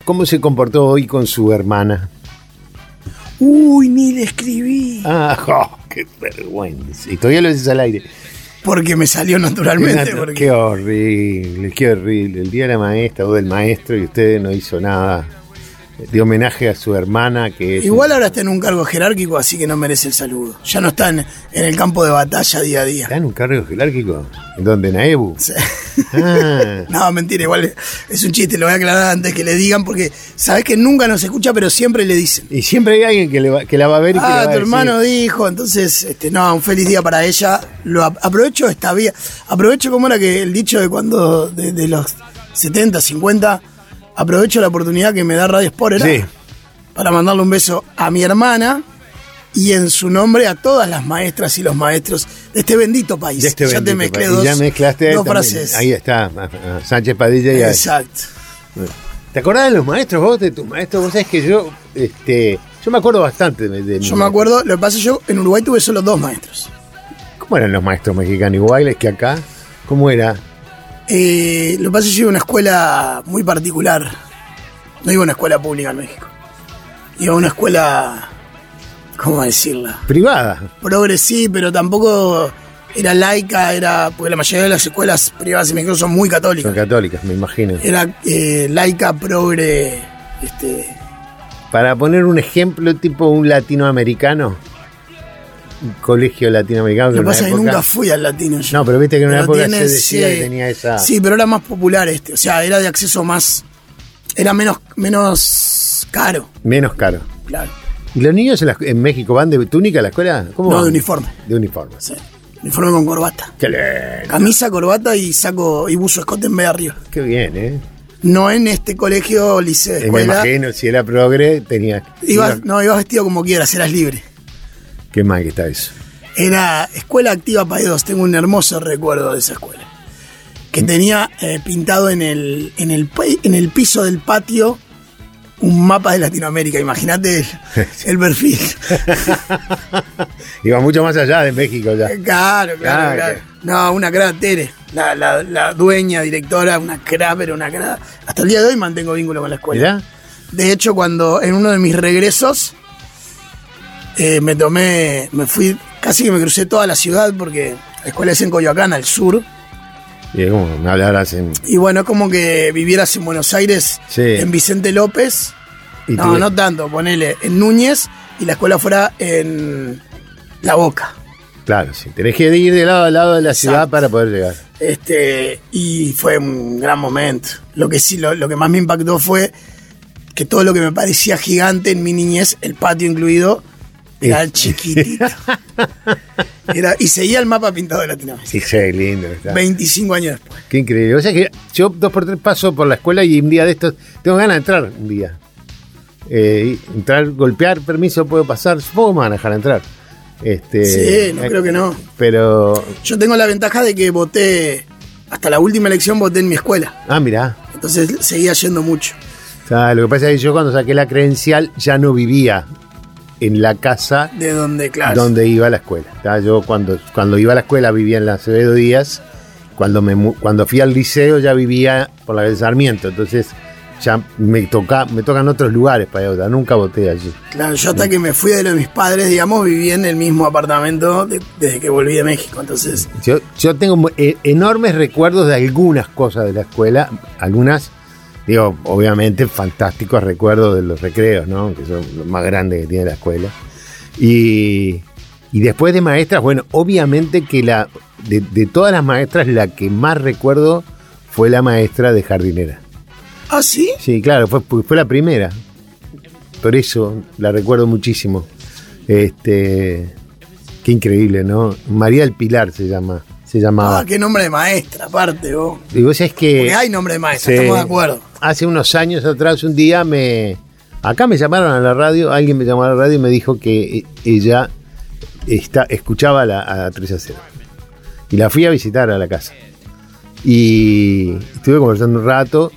¿Cómo se comportó hoy con su hermana? Uy, ni le escribí. Qué vergüenza. Y todavía lo dices al aire. Porque me salió naturalmente. Porque... Qué horrible, qué horrible. El día de la maestra o del maestro y usted no hizo nada de homenaje a su hermana, que es... Igual ahora está en un cargo jerárquico, así que no merece el saludo. Ya no está en el campo de batalla día a día. ¿Está en un cargo jerárquico? ¿En dónde? ¿En AEBU? Sí. No, mentira, igual es un chiste, lo voy a aclarar antes que le digan, porque sabes que nunca nos escucha, pero siempre le dicen. Y siempre hay alguien que la va a ver y que le va a tu decir. hermano dijo, entonces, no, un feliz día para ella. Lo aprovecho esta vía. Aprovecho como era que el dicho de cuando, de los 70, 50... Aprovecho la oportunidad que me da Radio Sport para mandarle un beso a mi hermana y en su nombre a todas las maestras y los maestros de este bendito país. Ya te mezclé dos frases. Ahí está, Sánchez Padilla y exacto. ¿Te acordás de los maestros vos, de tus maestros? Vos sabés que yo me acuerdo bastante de yo me acuerdo, lo que pasa es que yo en Uruguay tuve solo 2 maestros. ¿Cómo eran los maestros mexicanos? Iguales que acá. ¿Cómo era? Lo que pasa es que yo iba a una escuela muy particular. No iba a una escuela pública en México. Iba a una escuela, ¿cómo decirla? Privada. Progre sí, pero tampoco era laica, porque la mayoría de las escuelas privadas en México son muy católicas. Son católicas, me imagino. Era laica, progre. Para poner un ejemplo, tipo un latinoamericano. Un colegio latinoamericano. Lo que pasa es que nunca fui al latino yo. No, pero viste que en una época se decía que tenía esa... Sí, pero era más popular o sea, era de acceso más... Era menos caro. Menos caro. Claro. ¿Y los niños en México van de túnica a la escuela? ¿Cómo van? De uniforme. De uniforme. Sí. Uniforme con corbata. Qué lindo. Camisa, corbata y saco y buzo escote en vez de arriba. Qué bien, No en este colegio, liceo, escuela. Me imagino, si era progre, tenía... Ibas vestido como quieras, eras libre. Qué mal que está eso. Era Escuela Activa Paidós. Tengo un hermoso recuerdo de esa escuela. Que tenía pintado en el piso del patio un mapa de Latinoamérica. Imagínate el perfil. Iba mucho más allá de México ya. Claro. No, una crack, Tere. La dueña, directora, una crack, pero una crack. Hasta el día de hoy mantengo vínculo con la escuela. ¿Mirá? De hecho, cuando en uno de mis regresos me fui, casi que me crucé toda la ciudad porque la escuela es en Coyoacán, al sur. Y es como me hablarás en... Y bueno, es como que vivieras en Buenos Aires, en Vicente López. No tanto, ponele en Núñez y la escuela fuera en La Boca. Claro, sí. Tenés que ir de lado a lado de la ciudad para poder llegar. Y fue un gran momento. Lo que sí, lo que más me impactó fue que todo lo que me parecía gigante en mi niñez, el patio incluido, era chiquitito. Y seguía el mapa pintado de Latinoamérica. Sí, lindo. Está. 25 años después. Qué increíble. O sea que yo 2x3 paso por la escuela y un día de estos tengo ganas de entrar un día. Entrar, golpear, permiso, puedo pasar. Supongo que me van a dejar entrar. Sí, no creo que no. Pero... Yo tengo la ventaja de que voté, hasta la última elección voté en mi escuela. Ah, mirá. Entonces seguía yendo mucho. O sea, lo que pasa es que yo cuando saqué la credencial ya no vivía en la casa de donde, claro, donde iba a la escuela. Yo cuando iba a la escuela vivía en la Acevedo Díaz. Cuando fui al liceo ya vivía por la calle Sarmiento. Entonces ya me tocan otros lugares para ir. Nunca voté allí. Claro, yo hasta que me fui de lo de mis padres, digamos, viví en el mismo apartamento desde que volví de México. Entonces yo tengo enormes recuerdos de algunas cosas de la escuela. Algunas, digo, obviamente fantásticos recuerdos de los recreos, ¿no? Que son los más grandes que tiene la escuela. Y después de maestras, bueno, obviamente que de todas las maestras, la que más recuerdo fue la maestra de jardinera. ¿Ah, sí? Sí, claro, fue la primera. Por eso la recuerdo muchísimo. Qué increíble, ¿no? María del Pilar se llamaba. Ah, qué nombre de maestra, aparte, vos. Y vos sabés que... Porque hay nombre de maestra, estamos de acuerdo. Hace unos años atrás, un día acá me llamaron a la radio, alguien me llamó a la radio y me dijo que ella escuchaba a 3 a 0. Y la fui a visitar a la casa. Y estuve conversando un rato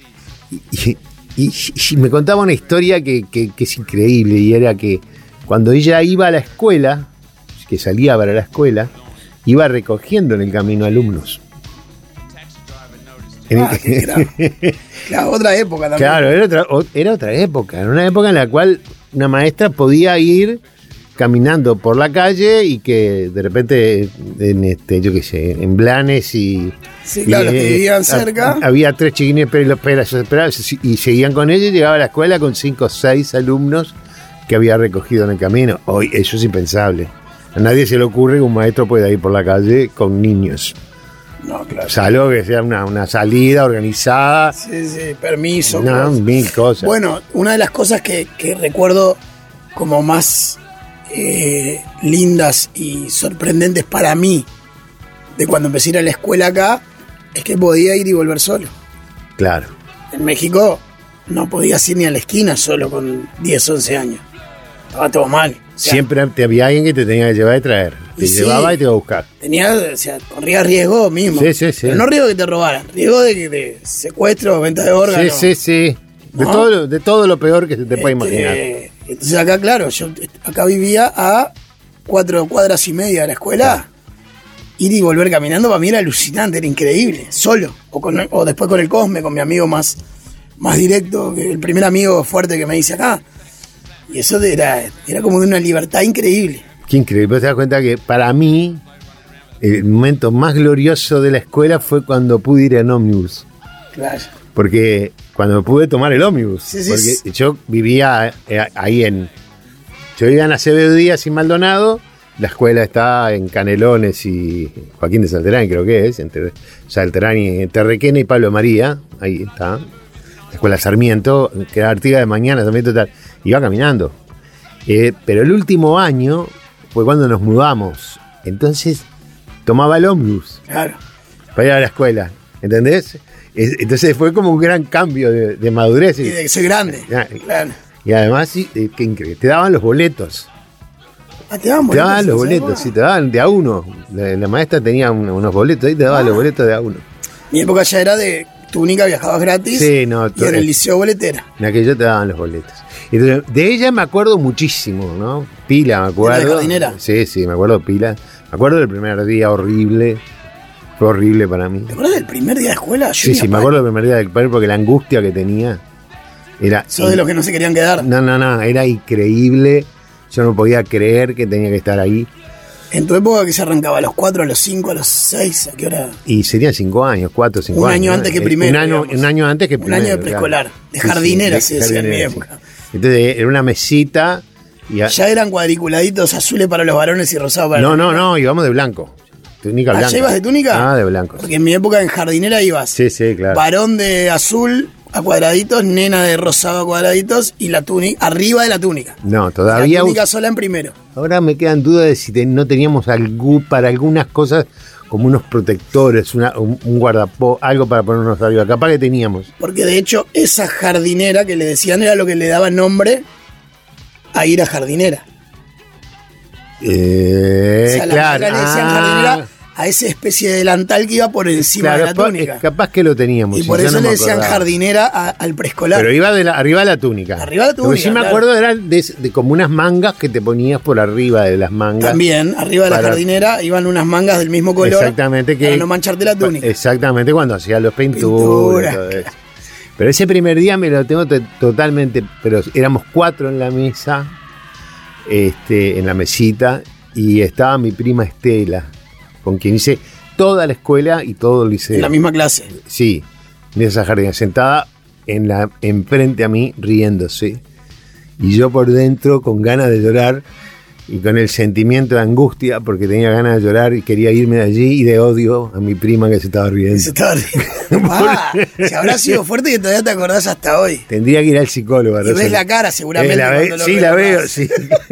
y me contaba una historia que es increíble, y era que cuando ella iba a la escuela, que salía para la escuela, iba recogiendo en el camino alumnos. Claro, otra época también. Claro, era otra época. Era una época en la cual una maestra podía ir caminando por la calle y que de repente yo qué sé, en Blanes y... Sí, claro, los que vivían cerca. Había 3 chiquines esperados y seguían con ella y llegaba a la escuela con 5 o 6 alumnos que había recogido en el camino. Hoy eso es impensable. A nadie se le ocurre que un maestro pueda ir por la calle con niños. No, claro. Salvo que sea una salida organizada. Sí, permiso. No, cosas. 1000 cosas. Bueno, una de las cosas que recuerdo como más lindas y sorprendentes para mí de cuando empecé a ir a la escuela acá es que podía ir y volver solo. Claro. En México no podías ir ni a la esquina solo con 10, 11 años. Estaba todo mal. O sea, siempre había alguien que te tenía que llevar y traer. Te llevaba y te iba a buscar. Corría riesgo mismo. Sí. Pero no riesgo de que te robaran, riesgo de secuestro, venta de órganos. Sí. ¿No? De todo lo peor que se te puede imaginar. Entonces acá, claro, yo acá vivía a 4 cuadras y media de la escuela. Claro. Ir y volver caminando para mí era alucinante, era increíble, solo. O después con el Cosme, con mi amigo más directo, el primer amigo fuerte que me hice acá. Y eso era como de una libertad increíble. Qué increíble. Pero te das cuenta que para mí el momento más glorioso de la escuela fue cuando pude ir en ómnibus. Claro. Porque cuando pude tomar el ómnibus. Sí, porque yo vivía ahí yo vivía en Acevedo Díaz y Maldonado. La escuela está en Canelones y Joaquín de Salterán, creo que es. Entre Salterán y Terrequena y Pablo María. Ahí está. La escuela Sarmiento, que era Artigas de Mañana, Sarmiento tal. Iba caminando. Pero el último año fue cuando nos mudamos. Entonces tomaba el ómnibus. Claro. Para ir a la escuela. ¿Entendés? Entonces fue como un gran cambio de madurez. Y de que soy grande. Claro. Y además, qué increíble, te daban los boletos. Ah, te daban boletos. Te daban los boletos, sí, te daban de a uno. La maestra tenía unos boletos ahí, te daba los boletos de a uno. Mi época ya era de túnica, viajabas gratis. Sí, no. Y en el liceo boletera. En aquello te daban los boletos. Entonces, de ella me acuerdo muchísimo, ¿no? Pila, me acuerdo. ¿De la jardinera? Sí, me acuerdo de Pila. Me acuerdo del primer día horrible. Fue horrible para mí. ¿Te acuerdas del primer día de escuela? Sí, me acuerdo del primer día del padre porque la angustia que tenía era... ¿Sos de los que no se querían quedar? No, era increíble. Yo no podía creer que tenía que estar ahí. ¿En tu época que se arrancaba? ¿A los 4, a los 5, a los 6? ¿A qué hora? Y serían 5 años, 4 o 5 años. Un año antes que primero. Un año antes que primero. Un año de preescolar. Claro. De jardinera, se decía en mi época. Entonces era una mesita. Ya eran cuadriculaditos azules para los varones y rosados para los niños. No, íbamos de blanco. Túnica blanca. ¿Ya ibas de túnica? Ah, de blanco. Porque en mi época en jardinera ibas. Sí, claro. Varón de azul a cuadraditos, nena de rosado a cuadraditos y la túnica, arriba de la túnica. No, todavía. La túnica sola en primero. Ahora me quedan dudas de si no teníamos para algunas cosas como unos protectores, un guardapó, algo para ponernos arriba. Capaz que teníamos. Porque de hecho esa jardinera que le decían era lo que le daba nombre a ir a jardinera. O sea, claro. Le decían jardinera a esa especie de delantal que iba por encima de la túnica. Capaz que lo teníamos. Y por eso le decían jardinera al preescolar. Pero iba arriba de la túnica. Arriba de la túnica. Lo que sí me acuerdo era de como unas mangas que te ponías por arriba de las mangas. También, arriba de la jardinera iban unas mangas del mismo color. Exactamente. Para no mancharte la túnica. Exactamente, cuando hacías los pinturas. Todo eso. Pero ese primer día me lo tengo totalmente. Pero éramos 4 en la mesa, en la mesita, y estaba mi prima Estela, con quien hice toda la escuela y todo el liceo. En la misma clase. Sí, en esa jardina, sentada enfrente a mí, riéndose. Y yo por dentro con ganas de llorar y con el sentimiento de angustia porque tenía ganas de llorar y quería irme de allí, y de odio a mi prima que se estaba riendo. Si habrá sido fuerte que todavía te acordás hasta hoy. Tendría que ir al psicólogo. Y ves la cara seguramente. La veo, sí.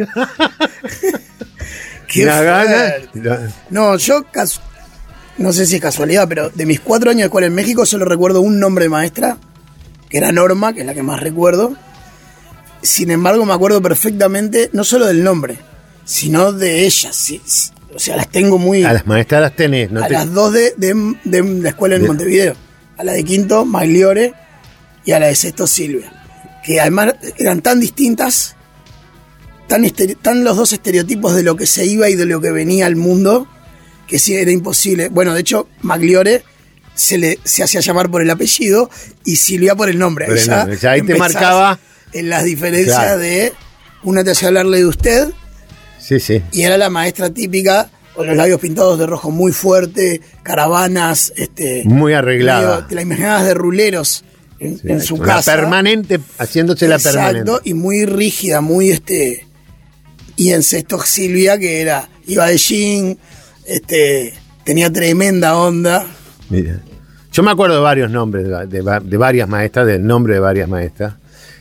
Qué gana. No, yo no sé si es casualidad, pero de mis 4 años de escuela en México solo recuerdo un nombre de maestra, que era Norma, que es la que más recuerdo. Sin embargo, me acuerdo perfectamente, no solo del nombre, sino de ellas. Sí. O sea, las tengo muy... A las maestras las tenés, ¿no? Las dos de la escuela en Montevideo. A la de quinto, Magliore, y a la de sexto, Silvia. Que además eran tan distintas, tan los dos estereotipos de lo que se iba y de lo que venía al mundo, que sí, era imposible. Bueno, de hecho, Magliore se hacía llamar por el apellido y Silvia por el nombre. Por el nombre. Ya ahí te marcaba en las diferencias, claro, de una te hacía hablarle de usted. Sí, sí. Y era la maestra típica, con los labios pintados de rojo muy fuerte, caravanas, muy arreglada. Te la imaginabas de ruleros en su casa. Permanente, haciéndose la permanente. Exacto, y muy rígida, muy y en sexto Silvia, que iba de jean, tenía tremenda onda. Mira. Yo me acuerdo de varios nombres, de varias maestras, del nombre de varias maestras.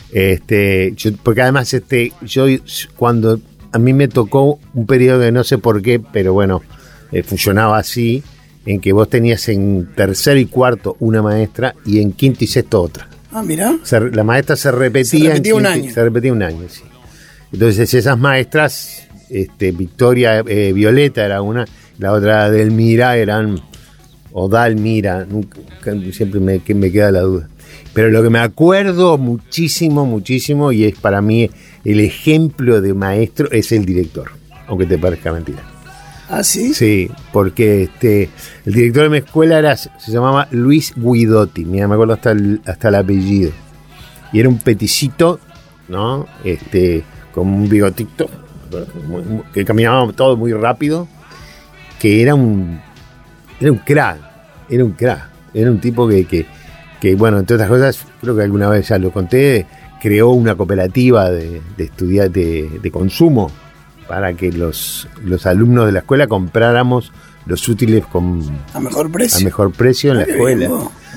Porque además, yo cuando a mí me tocó un periodo que no sé por qué, pero bueno, funcionaba así, en que vos tenías en tercero y cuarto una maestra y en quinto y sexto otra. Ah, mira. La maestra se repetía un año. Se repetía un año, sí. Entonces esas maestras, Victoria, Violeta era una, la otra Delmira eran, o Dalmira, siempre me queda la duda. Pero lo que me acuerdo muchísimo, y es para mí el ejemplo de maestro, es el director, aunque te parezca mentira. ¿Ah, sí? Sí, porque el director de mi escuela se llamaba Luis Guidotti, mira, me acuerdo hasta el apellido. Y era un peticito, ¿no? Con un bigotito, que caminaba todo muy rápido, que era un crack, era un tipo que, bueno, entre otras cosas, creo que alguna vez ya lo conté, creó una cooperativa de estudiantes de consumo para que los alumnos de la escuela compráramos los útiles a mejor precio en la escuela.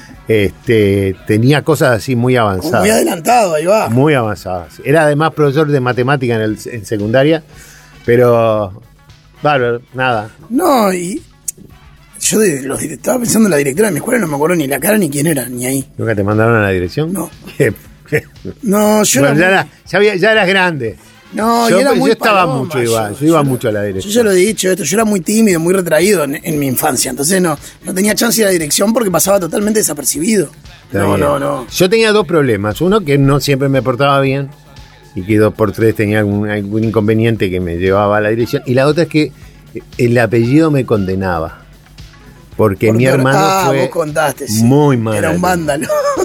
Tenía cosas así muy avanzadas. Muy adelantado, ahí va. Muy avanzadas. Era además profesor de matemática en secundaria, pero bárbaro, nada. No, y yo estaba pensando en la directora de mi escuela, no me acuerdo ni la cara ni quién era, ni ahí. ¿Nunca te mandaron a la dirección? No. No, yo bueno, ya eras grande. No, yo estaba mucho igual, yo iba mucho a la dirección. Yo ya lo he dicho yo era muy tímido, muy retraído en mi infancia, entonces no tenía chance de ir a la dirección porque pasaba totalmente desapercibido. No. Yo tenía dos problemas, uno que no siempre me portaba bien y que 2 por 3 tenía algún inconveniente que me llevaba a la dirección, y la otra es que el apellido me condenaba, porque mi hermano fue vos contaste, sí. Muy mal era un alumno. vándalo.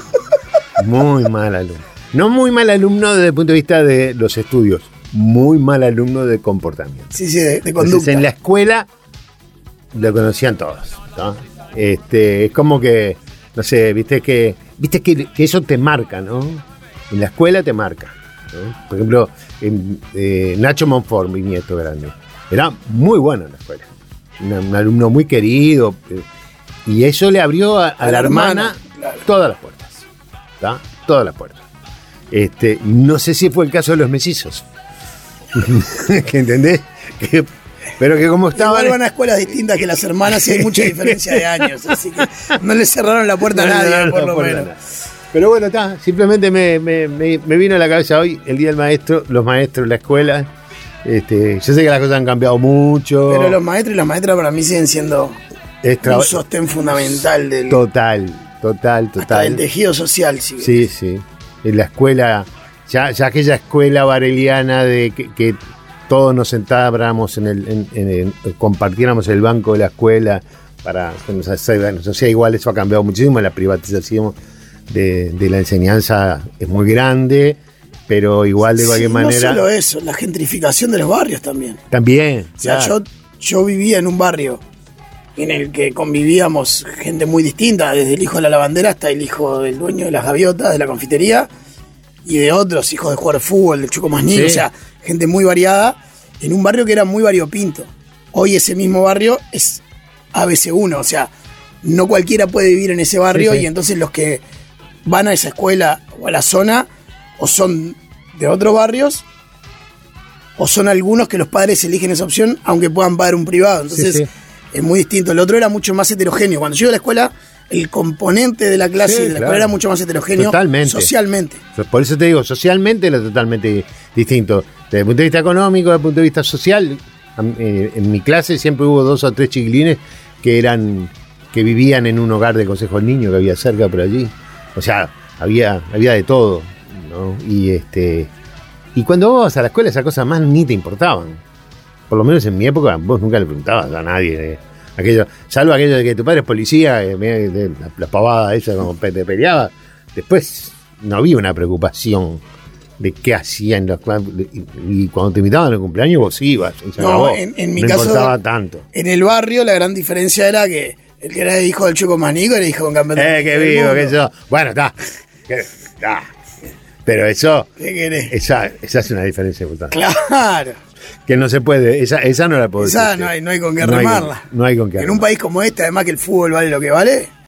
Muy mal alumno. No muy mal alumno desde el punto de vista de los estudios, muy mal alumno de comportamiento. Sí, de conducta. Entonces, en la escuela lo conocían todos, ¿no? Es como que, no sé, viste que eso te marca, ¿no? En la escuela te marca, ¿no? Por ejemplo, Nacho Monfort, mi nieto grande, era muy bueno en la escuela. Un alumno muy querido, y eso le abrió a la hermana claro. Todas las puertas, ¿tá? Todas las puertas. No sé si fue el caso de los mellizos. ¿Que entendés? Pero que como estaban... Igual van a escuelas distintas que las hermanas y hay mucha diferencia de años, así que no le cerraron la puerta a nadie, por lo menos. Pero bueno, está, simplemente me vino a la cabeza hoy, el Día del Maestro, los maestros, la escuela. Yo sé que las cosas han cambiado mucho. Pero los maestros y las maestras para mí siguen siendo un sostén fundamental del... Total. Hasta del tejido social. Sí. En la escuela, ya aquella escuela bareliana de que todos nos sentábamos compartiéramos el banco de la escuela para que nos hacía igual, eso ha cambiado muchísimo. La privatización de la enseñanza es muy grande, pero igual de cualquier manera... No solo eso, la gentrificación de los barrios también. También. O sea, yo vivía en un barrio en el que convivíamos gente muy distinta, desde el hijo de la lavandera hasta el hijo del dueño de las gaviotas, de la confitería, y de otros hijos de jugar fútbol, del Chuco Masnico, sí. O sea, gente muy variada, en un barrio que era muy variopinto. Hoy ese mismo barrio es ABC1, o sea, no cualquiera puede vivir en ese barrio, sí. Y entonces los que van a esa escuela o a la zona, o son de otros barrios, o son algunos que los padres eligen esa opción, aunque puedan pagar un privado, entonces... Sí. Es muy distinto. El otro era mucho más heterogéneo. Cuando yo iba a la escuela, el componente de la clase de la escuela era mucho más heterogéneo. Totalmente. Socialmente. Por eso te digo, socialmente era totalmente distinto. Desde el punto de vista económico, desde el punto de vista social, en mi clase siempre hubo 2 o 3 chiquilines que vivían en un hogar de consejo del niño que había cerca por allí. O sea, había de todo, ¿no? Y cuando vos vas a la escuela, esas cosas más ni te importaban. Por lo menos en mi época, vos nunca le preguntabas a nadie Salvo aquello de que tu padre es policía, la pavada esa como te peleaba. Después no había una preocupación de qué hacían los y cuando te invitaban al cumpleaños vos ibas. No, en mi no caso, importaba tanto. En el barrio la gran diferencia era que el que era hijo del Chuco Manico era hijo de un campeón Qué vivo, que eso. Bueno, está. Pero eso. ¿Qué querés? Esa es una diferencia importante. Claro. Que no se puede. Esa no la puedo Esa decir. no hay con qué remarla. No hay con qué En un país como este, además que el fútbol vale lo que vale.